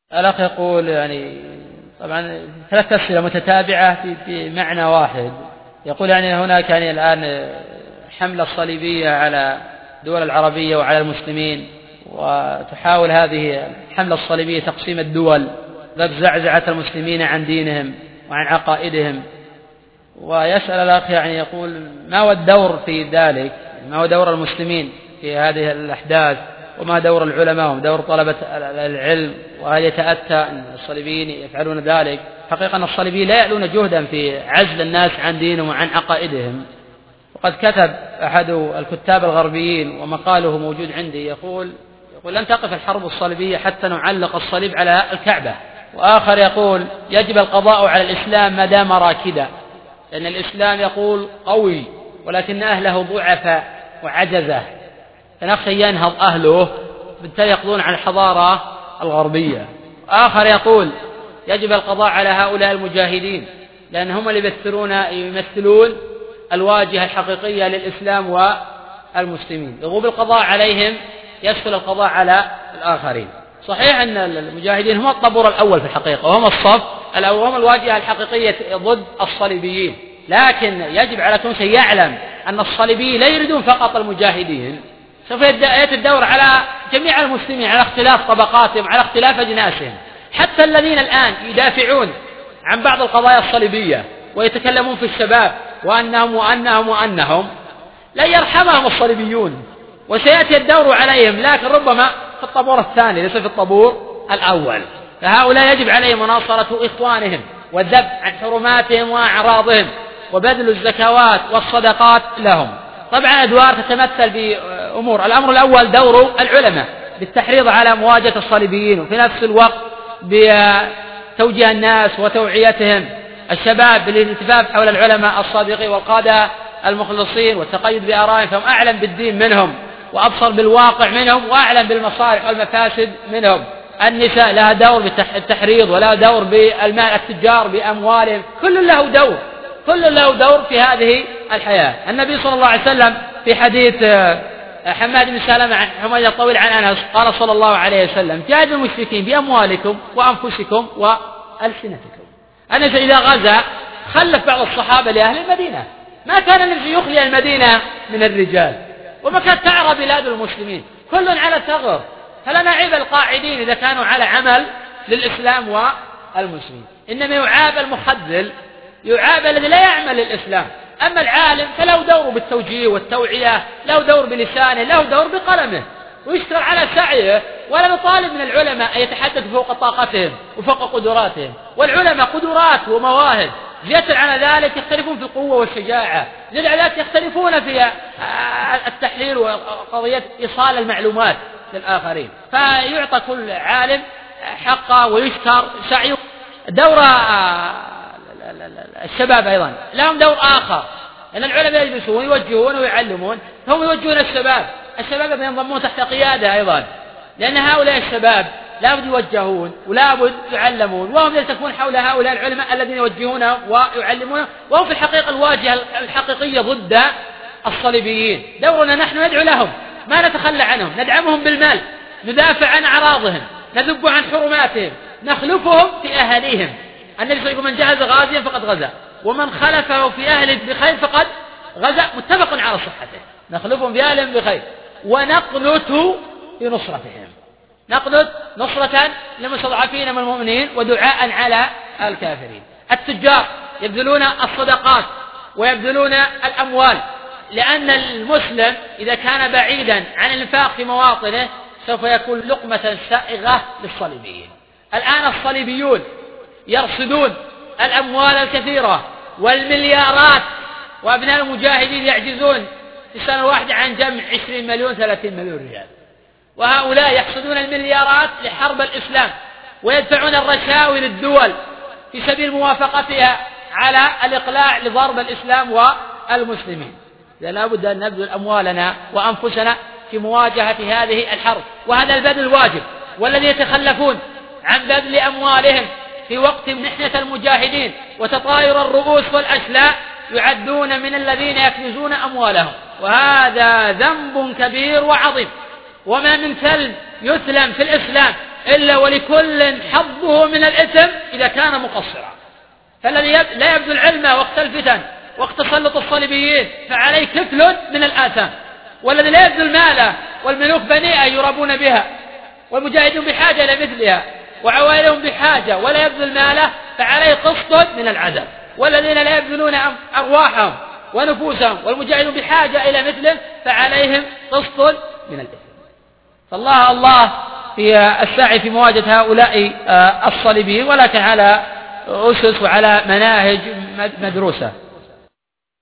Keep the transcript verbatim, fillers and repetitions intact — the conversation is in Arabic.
الأخ يقول يعني طبعا ثلاث أسئلة متتابعة في, في معنى واحد. يقول يعني هناك يعني الآن حملة صليبية على الدول العربية وعلى المسلمين، وتحاول هذه الحملة الصليبية تقسيم الدول وزعزعة المسلمين عن دينهم وعن عقائدهم. ويسأل الأخ يعني يقول ما هو الدور في ذلك؟ ما هو دور المسلمين في هذه الأحداث؟ وما دور العلماء ودور طلبة العلم؟ وهل يتأتى أن الصليبيين يفعلون ذلك؟ حقيقة أن الصليبيين لا يألون جهدا في عزل الناس عن دينهم وعن عقائدهم. وقد كتب أحد الكتاب الغربيين ومقاله موجود عندي يقول يقول لن تقف الحرب الصليبية حتى نعلق الصليب على الكعبة. وآخر يقول يجب القضاء على الإسلام ما دام راكدا، لأن الإسلام يقول قوي ولكن أهله ضعفاء وعجزة، فنخشى ينهض أهله بالتالي يقضون على الحضارة الغربية. آخر يقول يجب القضاء على هؤلاء المجاهدين لأن هم اللي يمثلون يمثلون الواجهة الحقيقية للإسلام والمسلمين، يقول بالقضاء عليهم يسهل القضاء على الآخرين. صحيح أن المجاهدين هم الطابور الأول في الحقيقة وهم الصف الأول وهم الواجهة الحقيقية ضد الصليبيين، لكن يجب على كل شيء يعلم أن الصليبيين لا يريدون فقط المجاهدين، سوف يأتي الدور على جميع المسلمين على اختلاف طبقاتهم على اختلاف أجناسهم. حتى الذين الآن يدافعون عن بعض القضايا الصليبية ويتكلمون في الشباب وأنهم وأنهم وأنهم لا يرحمهم الصليبيون، وسيأتي الدور عليهم لكن ربما في الطابور الثاني ليس في الطابور الأول. فهؤلاء يجب عليهم مناصرة إخوانهم والذب عن حرماتهم وأعراضهم وبذل الزكوات والصدقات لهم. طبعا أدوار تتمثل بأمور. الأمر الأول دور العلماء بالتحريض على مواجهة الصليبيين، وفي نفس الوقت بتوجيه الناس وتوعيتهم. الشباب بالالتفاف حول العلماء الصادقين والقادة المخلصين والتقيد بآرائهم، فهم أعلم بالدين منهم وأبصر بالواقع منهم وأعلم بالمصالح والمفاسد منهم. النساء لها دور بالتحريض ولا دور بالمال، التجار بأموالهم، كل له دور كل له دور في هذه الحياة. النبي صلى الله عليه وسلم في حديث حماد بن سلمة عن حميد الطويل عن أنس قال صلى الله عليه وسلم جاهدوا المشركين بأموالكم وأنفسكم وألسنتكم. أنس إذا غزا خلف بعض الصحابة لأهل المدينة، ما كان النبي يخلي المدينة من الرجال، وما كانت تعرى بلاد المسلمين، كل على ثغر. فلا نعيب القاعدين إذا كانوا على عمل للإسلام والمسلمين، إنما يعاب المخذل، يعاب الذي لا يعمل للإسلام. أما العالم فله دور بالتوجيه والتوعية، له دور بلسانه، له دور بقلمه، ويشتغل على سعيه. ولا نطالب من العلماء أن يتحدثوا فوق طاقتهم وفوق قدراتهم، والعلماء قدرات ومواهب، زيادة على ذلك يختلفون في القوة والشجاعة، زيادة على ذلك يختلفون في التحليل وقضية إيصال المعلومات للآخرين. فيعطى كل عالم حقه ويشكر سعيه. دور الشباب أيضا لهم دور آخر، أن العلماء يجلسون ويوجهون ويعلمون، هم يوجهون الشباب. الشباب ينضمون تحت قيادة أيضا، لأن هؤلاء الشباب لا بد يوجهون ولا بد يعلمون، وهم يلتفون حول هؤلاء العلماء الذين يوجهونهم ويعلمونهم، وهم في الحقيقة الواجهة الحقيقية ضد الصليبيين. دورنا نحن ندعو لهم، ما نتخلى عنهم، ندعمهم بالمال، ندافع عن أعراضهم، نذب عن حرماتهم، نخلفهم في أهليهم. النبي صلى الله عليه وسلم من جهز غازيا فقد غزا، ومن خلفه في أهله بخير فقد غزا، متفق على صحته. نخلفهم في أهلهم بخير ونقنت بنصرتهم، نقنت نصرة للمستضعفين من المؤمنين ودعاء على الكافرين. التجار يبذلون الصدقات ويبذلون الأموال، لأن المسلم إذا كان بعيدا عن الإنفاق في مواطنه سوف يكون لقمة سائغة للصليبيين. الآن الصليبيون يرصدون الأموال الكثيرة والمليارات، وأبناء المجاهدين يعجزون في السنة الواحدة عن جمع عشرين مليون ثلاثين مليون ريال، وهؤلاء يحصدون المليارات لحرب الإسلام ويدفعون الرشاوي للدول في سبيل موافقتها على الإقلاع لضرب الإسلام والمسلمين. لا بد أن نبذل أموالنا وأنفسنا في مواجهة هذه الحرب، وهذا البذل الواجب. والذين يتخلفون عن بذل أموالهم في وقت محنة المجاهدين وتطاير الرؤوس والأشلاء يعدون من الذين يكنزون أموالهم، وهذا ذنب كبير وعظيم. وما من كلب يثلم في الإسلام إلا ولكل حظه من الإثم إذا كان مقصرا. فالذي لا يبذل العلم وقت الفتن وقت تسلط الصليبيين فعليه كفل من الآثام، والذي لا يبذل ماله والملوك بنيئة يرابون بها والمجاهدون بحاجة إلى مثلها وعوائلهم بحاجة ولا يبذل ماله فعليه قسط من العذاب، والذين لا يبذلون أرواحهم ونفوسهم والمجاهدون بحاجة إلى مثله فعليهم قسط من الإثم. فالله الله في السعي في مواجهة هؤلاء الصليبيين، ولكن على أسس وعلى مناهج مدروسة.